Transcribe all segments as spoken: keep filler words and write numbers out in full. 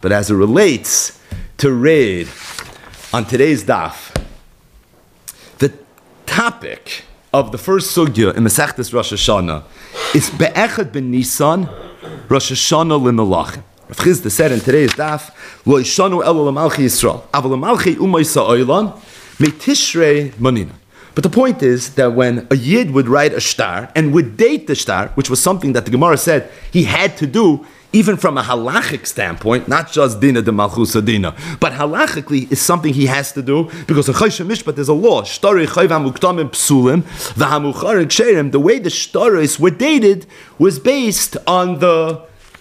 But as it relates to raid on today's daf, the topic of the first sugya in Masechtas Rosh Hashanah is Be'echad ben Nisan Rosh Hashanah l'Melachim. Rav Chizda said in today's daf, Lo yishanu elo l'malchi Yisrael, aval l'malchi umaysa oilan, me tishrei manina. But the point is that when a Yid would write a shtar and would date the shtar, which was something that the Gemara said he had to do, even from a halachic standpoint, not just dina de malchusa dina, but halachically is something he has to do because a chayshah mishpat there's a law. Shtari chayv hamuktamim psulim v'hamucharik sherim. The way the shtaris were dated was based on the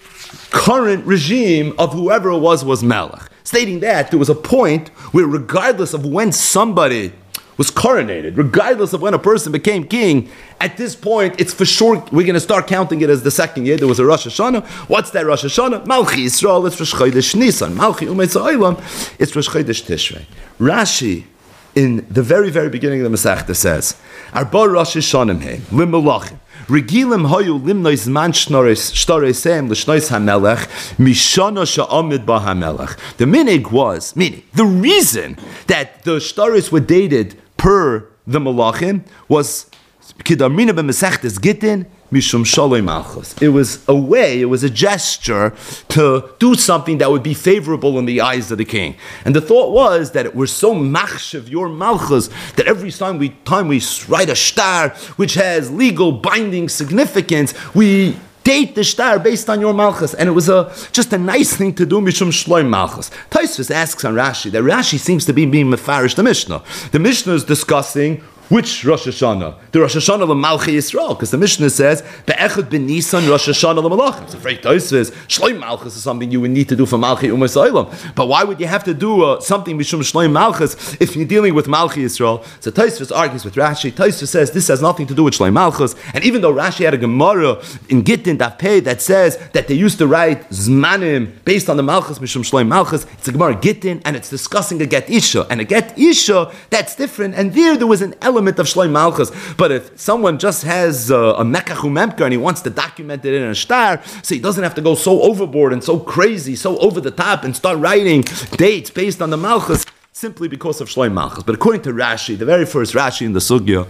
current regime of whoever it was was melech, stating that there was a point where regardless of when somebody was coronated, regardless of when a person became king, at this point, it's for sure, we're going to start counting it as the second year. There was a Rosh Hashanah. What's that Rosh Hashanah? Malchi Yisrael, it's Rosh Chodesh Nisan. Malchi Umeitza Olam, it's Rosh Chodesh Tishrei. Rashi, in the very, very beginning of the Masechta says, Arba Rosh Hashanah heim, lim melachim, regilim hoyu limnois man shnoris, shtoreseim l'shnois hamelech, mishana sha'amid ba hamelech. The minig was, meaning, the reason that the shtoris were dated per the Malachim was Kidarmina b'Mesechtes Gittin mishum shaloi malchus. It was a way, it was a gesture to do something that would be favorable in the eyes of the king. And the thought was that we're so machshav your malchus that every time we time we write a shtar which has legal binding significance, we date the shtar based on your malchus, and it was a just a nice thing to do. Mishum shloim malchus. Tosfos asks on Rashi that Rashi seems to be being mefarish the Mishnah. The Mishnah is discussing which Rosh Hashanah, the Rosh Hashanah l'Malchi Yisrael, because the Mishnah says Be'echad ben Nisan Rosh Hashanah l'Malachim. So Freit Tosfos shloim malchus is something you would need to do for Malchi Umas Olam. But why would you have to do uh, something mishum shloim malchus if you're dealing with Malchi Yisrael? So Tosfos argues with Rashi. Tosfos says this has nothing to do with shloim malchus, and even though Rashi had a Gemara in Gittin Daf Pei that says that they used to write zmanim based on the malchus mishum shloim malchus, it's a Gemara Gittin and it's discussing a get isha, and a get isha that's different, and there there was an element of shloim malchus. But if someone just has uh, a mekach umemker and he wants to document it in a shtar, so he doesn't have to go so overboard and so crazy, so over the top, and start writing dates based on the malchus simply because of shloim malchus. But according to Rashi, the very first Rashi in the sugya,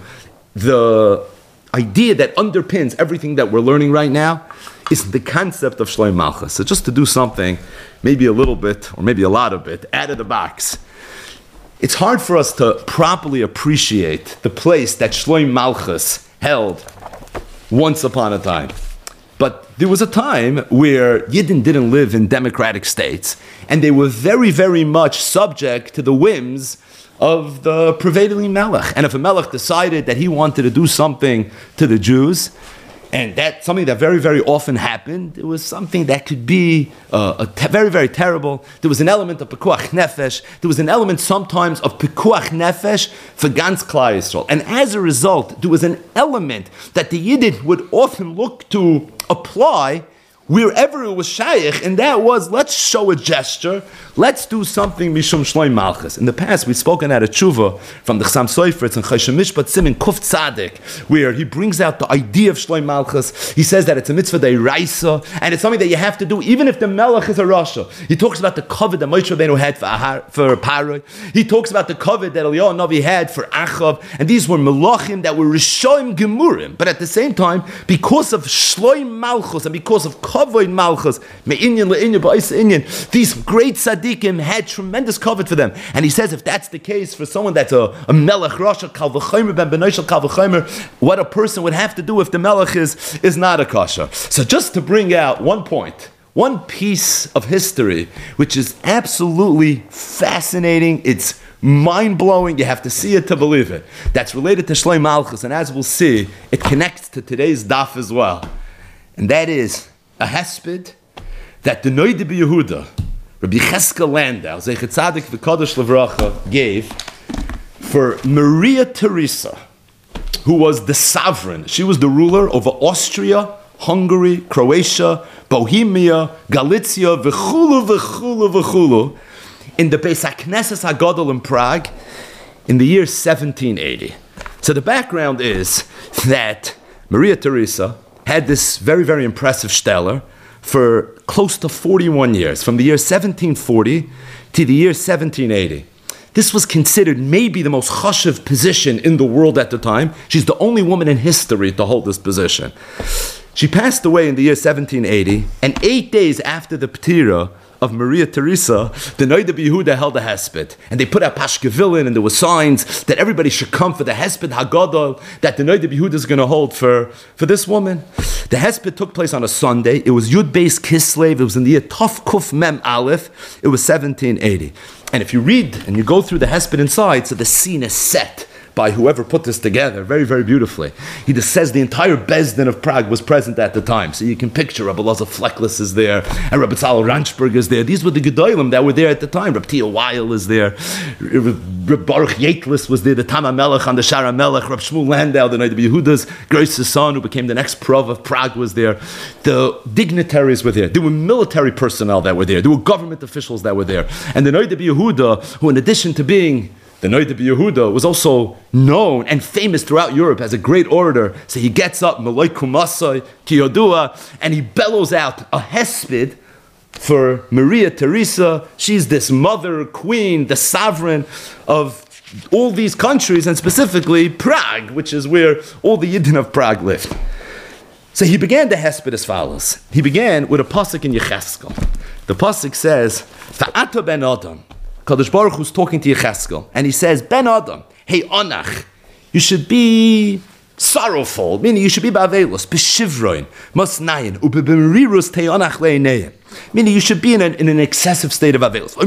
the idea that underpins everything that we're learning right now is the concept of shloim malchus. So just to do something, maybe a little bit or maybe a lot of it, out of the box. It's hard for us to properly appreciate the place that Shloim Malchus held once upon a time. But there was a time where Yidden didn't live in democratic states, and they were very, very much subject to the whims of the prevailing melech. And if a melech decided that he wanted to do something to the Jews, and that's something that very, very often happened, it was something that could be uh, a te- very, very terrible. There was an element of pekuach nefesh. There was an element sometimes of pekuach nefesh for Gans Klal Yisrael. And as a result, there was an element that the Yidden would often look to apply wherever it was shaykh, and that was, let's show a gesture, let's do something mishum shloim malchus. In the past, we've spoken at a tshuva from the Chassam Sofer, it's in Choshen Mishpat Simin Kuf Tzadik, where he brings out the idea of shloim malchus. He says that it's a mitzvah deiraisa, and it's something that you have to do even if the melech is a rasha. He talks about the covet that Moshe Rabbeinu had for, Ahar, for Paroi. He talks about the covet that Eliyahu Navi had for Achav, and these were melachim that were rishoim gemurim. But at the same time, because of shloim malchus and because of Kavod Malchus, Me'inyan le'inyan ba'is inyan. These great tzaddikim had tremendous kavod for them. And he says if that's the case for someone that's a, a melech rasha kal v'chomer ben benoy shel kal v'chomer, what a person would have to do if the melech is, is not a kasha. So just to bring out one point, one piece of history, which is absolutely fascinating, it's mind-blowing, you have to see it to believe it, that's related to Shloim Malchus, and as we'll see, it connects to today's daf as well. And that is a hesped that the Noide B'Yehuda, Rabbi Cheskel Landau, Zeichet Tzadik v'Kadosh Levracha, gave for Maria Theresa, who was the sovereign. She was the ruler over Austria, Hungary, Croatia, Bohemia, Galicia, v'chulu, v'chulu, v'chulu, in the Beis HaKnesses HaGadol in Prague in the year seventeen eighty. So the background is that Maria Theresa had this very, very impressive stellar for close to forty-one years, from the year seventeen forty to the year seventeen eighty. This was considered maybe the most chashuv position in the world at the time. She's the only woman in history to hold this position. She passed away in the year seventeen eighty, and eight days after the Ptira of Maria Teresa, the Noda B'Yehuda held a hesped, and they put out pashkevilin, and there were signs that everybody should come for the hesped Hagadol that the Noda B'Yehuda is going to hold for, for this woman. The hesped took place on a Sunday. It was Yud Beis Kislev. It was in the year Tov Kuf Mem Aleph. It was seventeen eighty. And if you read and you go through the hesped inside, so the scene is set by whoever put this together very, very beautifully. He just says the entire Bezdin of Prague was present at the time. So you can picture Rabbi Elazar Fleckless is there, and Rabbi Tzal Ranchberg is there. These were the Gedolim that were there at the time. Rabbi Tia Weil is there. Rabbi Baruch Yetlis was there, the Tama Melech on the Shara Melech. Rabbi Shmuel Landau, the Noda B'Yehuda's greatest son, who became the next Prov of Prague, was there. The dignitaries were there. There were military personnel that were there. There were government officials that were there. And the Noda B'Yehuda, who in addition to being the Noda B'Yehuda, was also known and famous throughout Europe as a great orator. So he gets up, Meloi Kumasai, Kiyodua, and he bellows out a hesped for Maria Teresa. She's this mother, queen, the sovereign of all these countries, and specifically Prague, which is where all the Yidden of Prague lived. So he began the hesped as follows. He began with a pasuk in Yecheskel. The pasuk says, Va'ata ben Adam. Kadosh Baruch Hu's talking to Yecheskel, and he says, Ben Adam, hey Anach, you should be sorrowful, meaning you should be ba'avelos, b'shivroin, masnayin, u'b'b'merirus te'anach le'ineyim. Meaning you should be in, a, in an excessive state of avelos.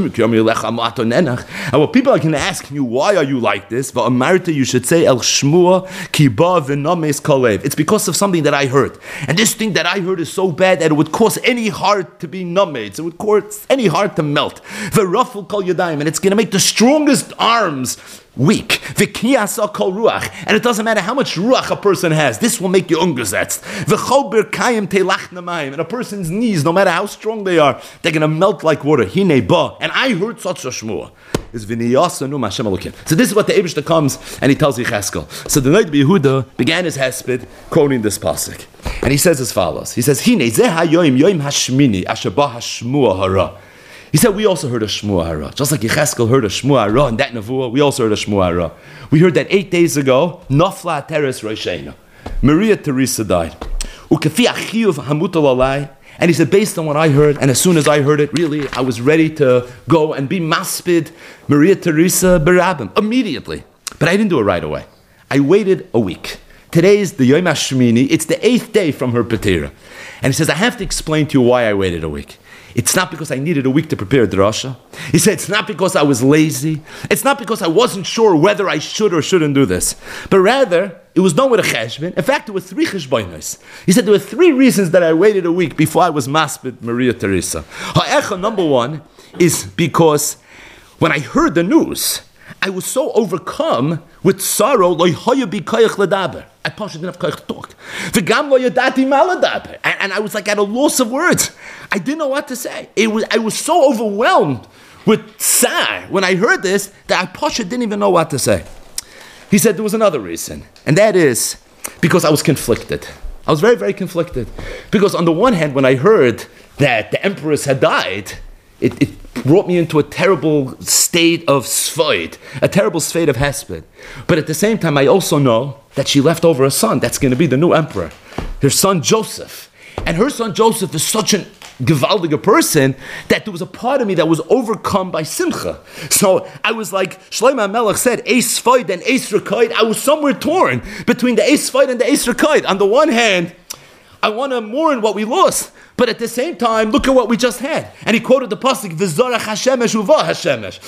And what people are going to ask you, why are you like this? You should say, El Shmua kiba v'names kalev. It's because of something that I heard. And this thing that I heard is so bad that it would cause any heart to be numbed. It would cause any heart to melt. V'raful kol yadayim. And it's going to make the strongest arms weak. V'kiyasa kol ruach. And it doesn't matter how much ruach a person has. This will make you ungesetzt. V'chol berkayim teilach namayim. And a person's knees, no matter how strong they are, they're going to melt like water. Hine ba. And I heard such a shmua. Is v'niyasanu Hashem Elokim. So this is what the Eibishter comes and he tells Yecheskel. So the Noda B'Yehuda began his hesped quoting this pasuk. And he says as follows. He says, Hine zeh hayoim yoim hashmini asher ba hashmua hara. He said, we also heard a Shmua Hara. Just like Yecheskel heard a Shmua Hara in that Nevuah, we also heard a Shmua Hara. We heard that eight days ago, Nafla Teres Roshena. Maria Teresa died. Ukefi achiyuv hamutal alai. And he said, based on what I heard, and as soon as I heard it, really, I was ready to go and be maspid Maria Teresa Barabim immediately. But I didn't do it right away. I waited a week. Today is the Yom HaShmini. It's the eighth day from her Petira. And he says, I have to explain to you why I waited a week. It's not because I needed a week to prepare drasha. He said, it's not because I was lazy. It's not because I wasn't sure whether I should or shouldn't do this. But rather, it was done with a cheshbon. In fact, there were three cheshbonos. He said there were three reasons that I waited a week before I was maspid Maria Teresa. Ha'echa, number one, is because when I heard the news, I was so overcome with sorrow, lo hoya bi koyach ledaber. I partially didn't have koyach to talk. V'gam lo yadati ma ledaber. And and I was like at a loss of words. I didn't know what to say. It was I was so overwhelmed with tsar when I heard this that I partially didn't even know what to say. He said there was another reason, and that is because I was conflicted. I was very, very conflicted. Because on the one hand, when I heard that the empress had died, it, it brought me into a terrible state of sfeid, a terrible state of hesped. But at the same time, I also know that she left over a son that's going to be the new emperor, her son Joseph. And her son Joseph is such an gewaldige person that there was a part of me that was overcome by simcha. So I was like Shlomo HaMelech said, Eis Sfeid and Eis Rekoid. I was somewhere torn between the Eis Sfeid and the Eis Rekoid. On the one hand, I want to mourn what we lost, but at the same time, look at what we just had. And he quoted the pasuk, "V'zarach Hashemesh uva Hashemesh."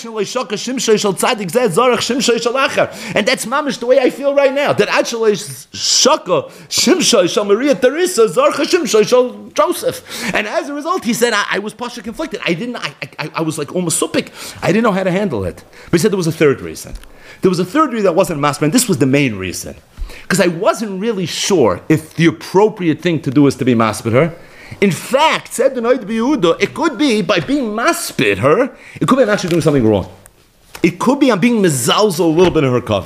And that's mamish the way I feel right now. That actually shaka shimshay shal Maria Teresa zarcha shimshay shal Joseph. And as a result, he said, I, I was partially conflicted. I didn't. I, I, I was like almost supik. I didn't know how to handle it. But he said there was a third reason. There was a third reason that wasn't master, and this was the main reason. Because I wasn't really sure if the appropriate thing to do is to be maspid her. In fact, said the Noda B'Yehuda, it could be by being maspid her, it could be I'm actually doing something wrong. It could be I'm being mezalzel a little bit in her coven.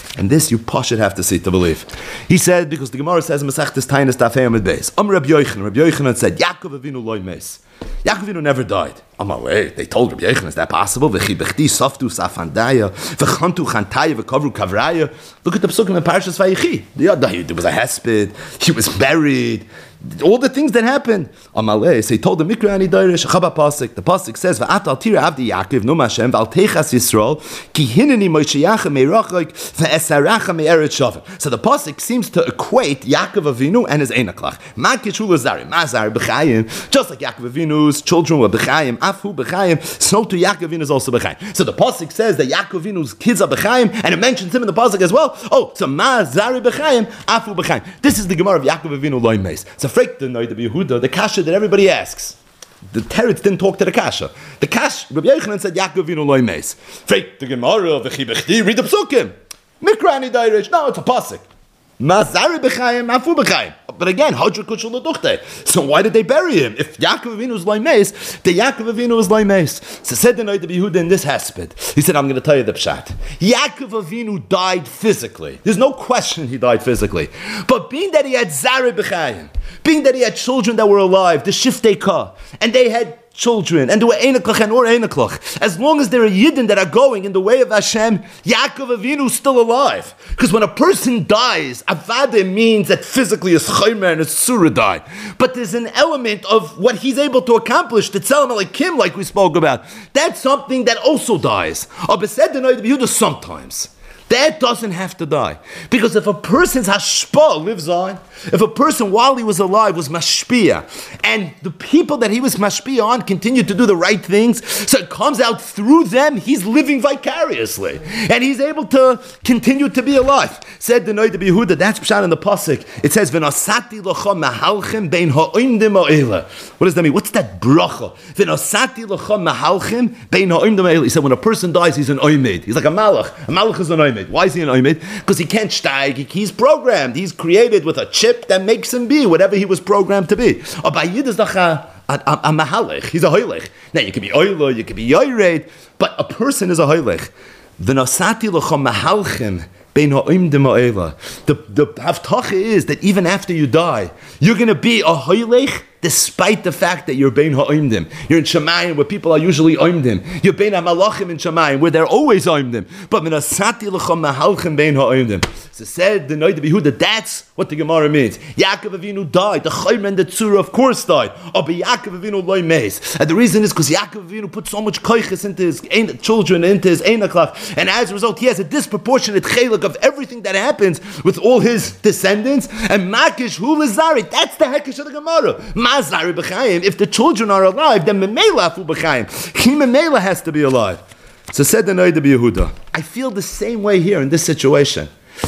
And this you should have to see to believe. He said, because the Gemara says, Masechtes Tainis Daf Hey Amud Beis. Am Rabbi Yochanan. Rabbi Yochanan said, Yaakov Avinu loy meis. Yaakov Avinu never died. I'm like, wait, they told Rabbi Yochanan, is that possible? V'chi b'chdi softu safandaya, v'chantu chantaya, v'kovru kavraya. Look at the psukim in Parashas Vayechi. There was a hesped, he was buried. All the things that happened. Amalei, so he told the Mikra and he Dairish, Chaba Pasik. The Pasik says, V'at al tira avdi Yaakov, no Mashem, v'al techas Yisrael, ki hineni Mosheyacha me'rachok, v'esaracha me'eret shavim. So the Pasik seems to equate Yaakov Avinu and his Einaklach. Ma kishu l'zari, ma zari b'chayim. Just like Yaakov Avinu's children were b'chayim, afu b'chayim, so to Yaakov Avinu is also b'chayim. So the Pasik says that Yaakov Avinu's kids are b'chayim, and it mentions him in the Pasik as well. Oh, so ma zari b'chayim, afu b'chayim. This is the Gemara of Yaakov Avinu loy meis. So Freik the Noida Yehuda, the kasha that everybody asks. The Teretz didn't talk to the kasha. The kasha, Rabbi Yochanan said, Yaakov Avinu loy meis. Freik the Gemara, v'chi b'chdi, read the psukim. Mikrani Dairish, no, it's a pasuk. Mazari b'chayim, afu b'chayim. But again, Hadra Kushul L'duchte. So why did they bury him? If Yaakov Avinu was loy meis, the Yaakov Avinu was loy meis. So said the Noida Yehuda in this hesped. He said, I'm going to tell you the pshat. Yaakov Avinu died physically. There's no question he died physically. But being that he had Zari b'chayim, being that he had children that were alive, the Shiftei Ka, and they had children, and they were Einaklach and or Einaklach, as long as there are Yidden that are going in the way of Hashem, Yaakov Avinu is still alive. Because when a person dies, Avada means that physically his Chaymer and his Surah die. But there's an element of what he's able to accomplish, the Tzelem Alekim, like we spoke about. That's something that also dies. Or Besed Denoid Yehuda sometimes. That doesn't have to die. Because if a person's hashpah lives on, if a person while he was alive was mashpia, and the people that he was mashpia on continued to do the right things, so it comes out through them, he's living vicariously. And he's able to continue to be alive. Said the Noida Yehuda, that's Pshat in the Pasuk. It says, V'nosati l'cha mahalchim bein ha'oimdim ha'ela. What does that mean? What's that bracha? V'nosati l'cha mahalchim bein ha'oimdim ha'ela. He said, when a person dies, he's an oimid. He's like a malach. A malach is an oimid. Why is he an oimid? Because he can't steig. He's programmed. He's created with a chip that makes him be whatever he was programmed to be. Or by Yid is like a, a, a, a mahalech. He's a hoylech. Now you can be oilo, you can be yoyred, but a person is a hoylech. V'nosati l'cha mahalchim bein ha'oimdim ha'ela. The the haftacha is that even after you die, you're going to be a hoylech, despite the fact that you're bein ha'oimdim. You're in Shemayim, where people are usually oimdim. You're bein ha'malachim in Shemayim, where they're always oimdim. But minasati l'cham mahalchim bein ha'oimdim. So said the Noida Yehuda, that's what the Gemara means. Yaakov Avinu died. The Chayim and the Tzura, of course, died. Oh, but Yaakov Avinu loy meis. And the reason is because Yaakov Avinu put so much koiches into his ein, children, into his einaklach, and as a result, he has a disproportionate chelik of everything that happens with all his descendants. And makish hu lezari. That's the hekesh of the Gemara. Mazari b'chayim. If the children are alive, then memela afu b'chayim. He memela has to be alive. So said the Noida Yehuda, I feel the same way here in this situation.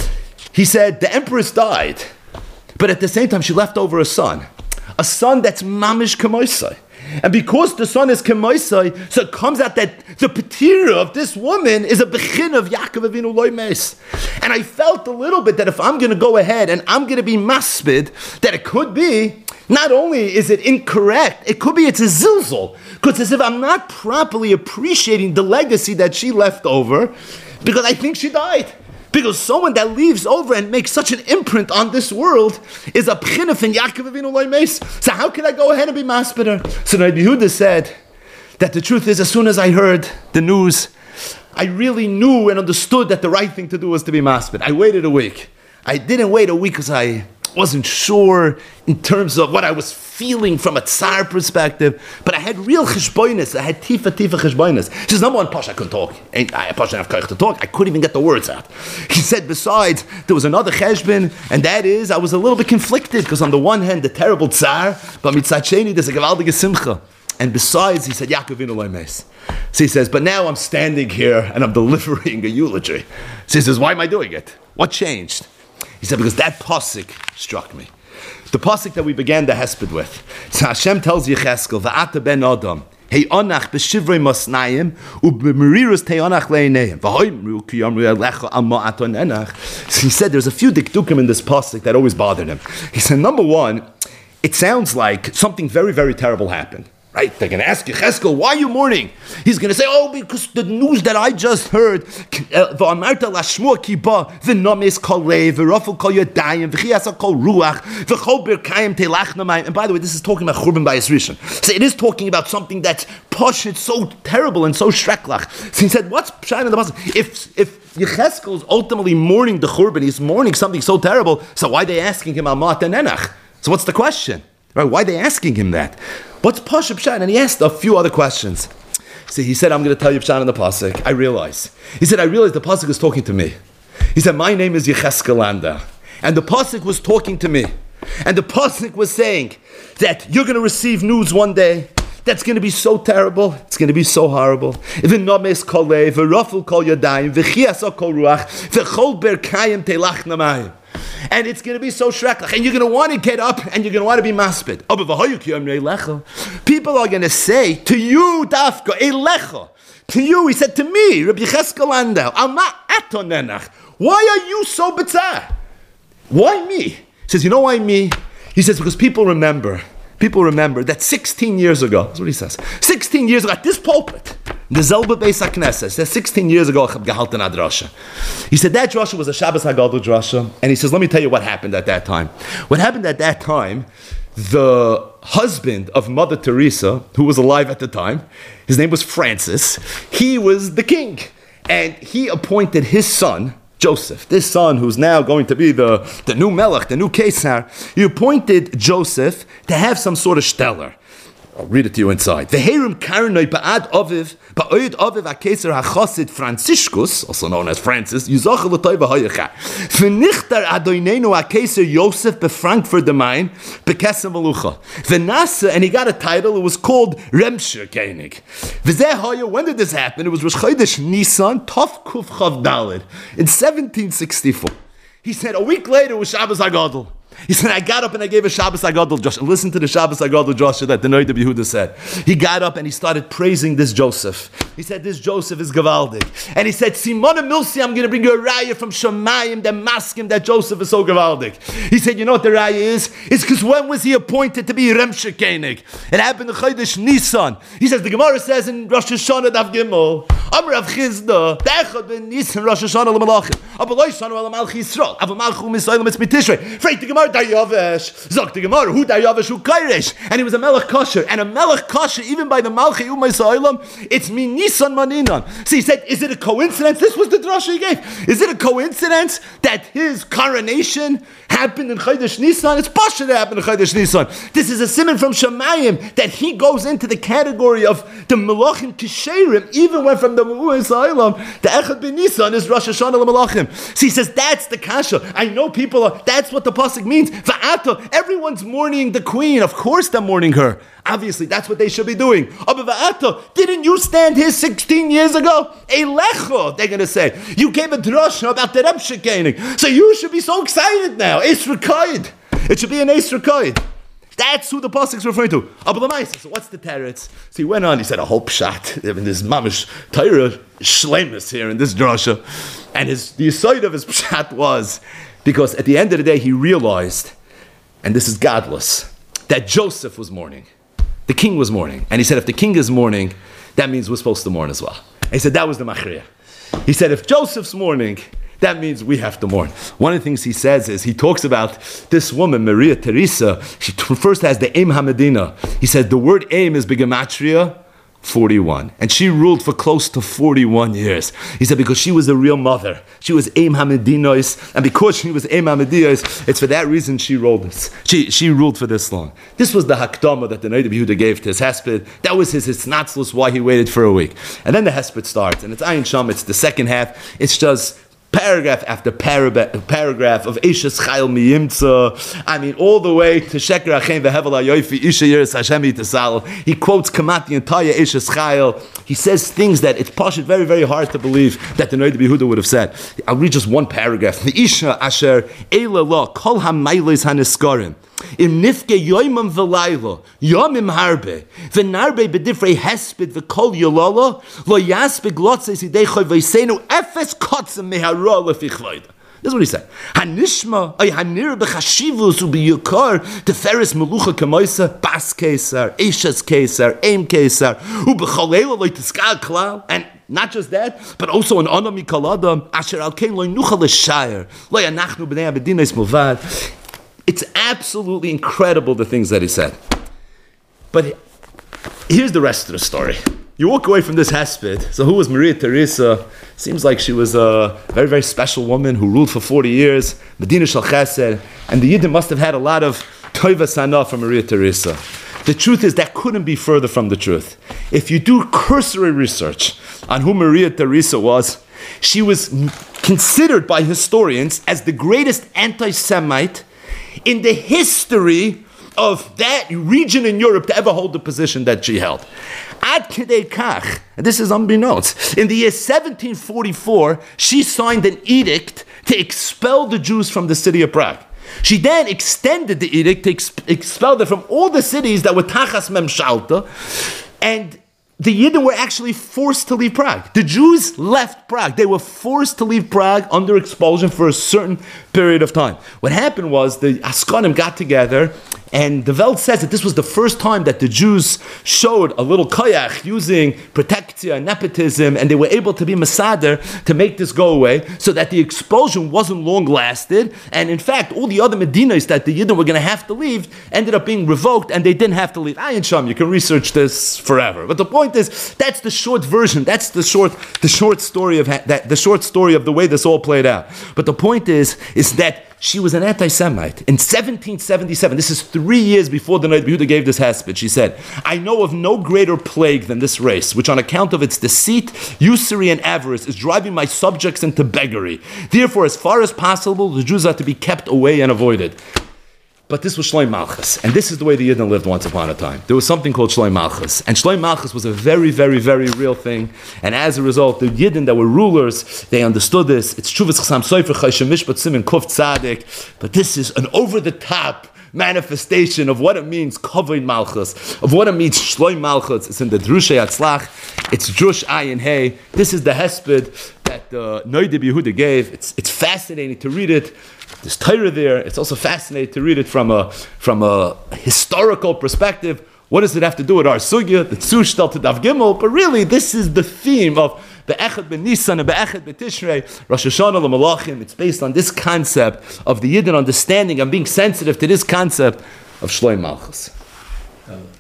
He said, the empress died, but at the same time she left over a son. A son that's mamish kamoisai. And because the son is kamoisai, so it comes out that the patira of this woman is a bechin of Yaakov Avinu loy meis. And I felt a little bit that if I'm going to go ahead and I'm going to be maspid, that it could be, not only is it incorrect, it could be it's a zilzal. Because as if I'm not properly appreciating the legacy that she left over, because I think she died. Because someone that leaves over and makes such an imprint on this world is a pchinaf in Yaakov Avinu loy meis. So how can I go ahead and be maspeder? So Rabbi Yehuda said that the truth is, as soon as I heard the news, I really knew and understood that the right thing to do was to be masped. I waited a week. I didn't wait a week because I wasn't sure in terms of what I was feeling from a tsar perspective, but I had real cheshboinus. I had tifa tifa cheshboinus. She says, number one, Pasha, I couldn't talk. I Pasha didn't have koich to talk. I couldn't even get the words out. He said, besides, there was another cheshbon, and that is, I was a little bit conflicted, because on the one hand, the terrible tsar, but mitzad sheni, there's a gewaldige simcha. And besides, he said, Yaakov Avinu loy meis. So he says, but now I'm standing here, and I'm delivering a eulogy. So he says, why am I doing it? What changed? He said, because that pasuk struck me. The pasuk that we began the hesped with. So Hashem tells Yecheskel, V'ata ben Adam, He'onach b'shivrei masnayim, u'b'merirus te'onach le'inayim. V'hoimru ki yamru elecha al ma'aton enach. So he said, there's a few dikdukim in this pasuk that always bothered him. He said, number one, it sounds like something very, very terrible happened. Right? They're going to ask Yecheskel, why are you mourning? He's going to say, oh, because the news that I just heard, v'amarta lashmua kiba, v'nomis kol lev, v'rafel kol yadayim, v'chiasa kol ruach, v'chol birkayim telach namayim. And by the way, this is talking about Churban Bayis Rishon. So it is talking about something that's posh, it's so terrible and so shreklach. So he said, what's pshat in the pasuk? If if Yecheskel is ultimately mourning the Churban, he's mourning something so terrible, so why are they asking him Amat and Enach? So what's the question? Right? Why are they asking him that? What's Pasha Pshat? And he asked a few other questions. See, he said, I'm going to tell you Pshat in the Pasuk. I realize. He said, I realize the Pasuk is talking to me. He said, my name is Yecheskel Landa. And the Pasuk was talking to me. And the Pasuk was saying that you're going to receive news one day that's going to be so terrible. It's going to be so horrible. V'nomes kol lev, v'rafel kol yadayim, v'chiasa kol ruach, v'chol berkayim telach namayim. And it's going to be so shreklach. And you're going to want to get up and you're going to want to be maspid. People are going to say to you, Dafka, Eilecha. To you, he said to me, Rabbi Yecheskel Landau, why are you so bitzah? Why me? He says, you know why me? He says, because people remember, people remember that sixteen years ago, that's what he says, sixteen years ago, at this pulpit, the Zelba Beis HaKnesset, says sixteen years ago, I have gehalten a drasha. He said that drasha was a Shabbos HaGadol drasha, and he says, let me tell you what happened at that time. What happened at that time, the husband of Mother Teresa, who was alive at the time, his name was Francis, he was the king, and he appointed his son, Joseph, this son who's now going to be the, the new Melech, the new Kesar, he appointed Joseph to have some sort of stellar. I'll read it to you inside. Veherim karnoi ba'ad aviv, ba'oid aviv ha-keser ha-chosid Franciscus, also known as Francis, yuzach l'toy v'hoyecha. V'nichtar adoinenu ha-keser Yosef b'Frankfurt am Main, b'kesem v'lucha. V'nasa, and he got a title, it was called Remsher Koenig. V'zeh hoya, when did this happen? It was Rosh Chodesh Nisan, Tov Kuf Chav Daled, in seventeen sixty-four. He said, a week later was Shabbos HaGadol. He said, I got up and I gave a Shabbos HaGadol Joshua. Listen to the Shabbos HaGadol Joshua that the Noid of Yehuda said. He got up and he started praising this Joseph. He said, this Joseph is Gavaldik. And he said, Simona Milsi, I'm going to bring you a raya from Shemayim, that maskim that Joseph is so Gavaldik. He said, you know what the raya is? It's because when was he appointed to be Remsher Koenig? It happened in Chodesh Nisan. He says, the Gemara says in Rosh Hashanah Daf Gimel, Amr Av Chizda, Dechad ben Nisan Rosh Hashanah l'malachim, aber lo Yishanu el Malchi Yisrael, aber Malchu Misayim es B'Tishrei. Freit the Gemara, Daryavesh, Zok the Gemara, who Daryavesh, who Kairesh, and he was a Melech Kosher, and a Melech Kosher, even by the Malchi Umay Sa'ilam, it's mi Nisan Maninan. So he said, is it a coincidence? This was the drasha he gave. Is it a coincidence that his coronation happened in Chodesh Nisan? It's Pasha that happened in Chodesh Nisan. This is a simon from Shemayim, that he goes into the category of the Melachim Kisherim, even when from the Umay Sa'ilam, the Echad ben Nisan is Rosh Hashanah l'Melachim. So he says, that's the kasha. I know people are, that's what the pasuk means. Va'ata, everyone's mourning the queen. Of course they're mourning her. Obviously, that's what they should be doing. Aber va'ata, didn't you stand here sixteen years ago? Eilecha, they're going to say. You gave a drasha about the Remsher Koenig. So you should be so excited now. Eis Rekaid. It should be an Eis Rekaid. That's who the pasuk is referring to. Abba Lamaisa. So what's the teretz? So he went on. He said a whole pshat. I mean, there's mamish Torah shlemus here in this drasha, and his the side of his pshat was because at the end of the day he realized, and this is godless, that Joseph was mourning, the king was mourning, and he said if the king is mourning, that means we're supposed to mourn as well. And he said that was the machriya. He said if Joseph's mourning, that means we have to mourn. One of the things he says is, he talks about this woman, Maria Teresa, she first has the Aim HaMedina. He said the word aim is Begematria, forty-one. And she ruled for close to forty-one years. He said because she was a real mother. She was Aim HaMedinos, and because she was Aim HaMedinos, it's for that reason she ruled this. She, she ruled for this long. This was the Hakdama that the Noid of Yehuda gave to his Hesped. That was his Hitznatzlus, why he waited for a week. And then the Hesped starts, and it's Ayin Sham, it's the second half. It's just paragraph after paragraph, paragraph of Eishes Chayil Miyimtza. I mean, all the way to Sheker Achein Vehevel HaYoifi Isha Yiras Hashem Yitasal. He quotes Kamat the entire Eishes Chayil. He says things that it's pashut very, very hard to believe that the Noid Yehuda would have said. I'll read just one paragraph. The Isha Asher Eila La Kol HaMailes HaNeskarim Im Nifke Yoimam V'Layla Yomim Harbe V'Narbe B'Difrei Hesped V'Kol Yolala Lo Yaspig Lotzes Idei Choy V'Yseinu Efes Kotzim Mehara Lefi Chloida. This is what he said. Hanishma, ay hanir b'chashivus u'b'yukar teferes melucha kamoisa bas kesar, eishes kesar, aim kesar, u'b'chalel loy tiskal klal, and not just that, but also an anami kaladam asher al kein loy nucha l'shayir loy anachnu b'nei abedinais mulvad. It's absolutely incredible the things that he said. But here's the rest of the story. You walk away from this hesped. So who was Maria Teresa? Seems like she was a very, very special woman who ruled for forty years, Medina Shal Chesed, and the Yidden must have had a lot of toiva sana from Maria Teresa. The truth is that couldn't be further from the truth. If you do cursory research on who Maria Teresa was, she was considered by historians as the greatest anti-Semite in the history of that region in Europe to ever hold the position that she held. Ad Kidei Kach, and this is unbeknownst, in the year seventeen forty-four, she signed an edict to expel the Jews from the city of Prague. She then extended the edict to exp- expel them from all the cities that were Tachas Memshalta, and the Yidden were actually forced to leave Prague. The Jews left Prague. They were forced to leave Prague under expulsion for a certain period of time. What happened was the Askanim got together, and the Welt says that this was the first time that the Jews showed a little koyach using protectia and nepotism, and they were able to be masader to make this go away, so that the expulsion wasn't long lasted. And in fact, all the other medinas that the Yidden were going to have to leave ended up being revoked, and they didn't have to leave. Ayin Sham, you can research this forever. But the point is, that's the short version. That's the short, the short story of ha- that, the short story of the way this all played out. But the point is, is that she was an anti-Semite. In seventeen seventy-seven, this is three years before the night Yehuda gave this hesped, she said, I know of no greater plague than this race, which on account of its deceit, usury, and avarice is driving my subjects into beggary. Therefore, as far as possible, the Jews are to be kept away and avoided. But this was Shloim Malchus, and this is the way the Yidden lived once upon a time. There was something called Shloim Malchus, and Shloim Malchus was a very, very, very real thing, and as a result, the Yidden that were rulers, they understood this. It's Shuvas Chasam Sofer Choshen Mishpat Simen Kuf Tzadik, but this is an over-the-top manifestation of what it means, Kavod Malchus, of what it means, Shloim Malchus. It's in the Drushay Atzlach, it's Drush Ayin Hey. This is the hesped that the uh, Noidib Yehuda gave. It's, it's fascinating to read it. There's Torah there. It's also fascinating to read it from a from a historical perspective. What does it have to do with our sugya, the Tzushtel to Dav Gimel? But really, this is the theme of Be'echad Ben Nisan and Be'echad Ben Tishrei, Rosh Hashanah L'Malachim. It's based on this concept of the Yidden understanding and being sensitive to this concept of Shloim Malchus.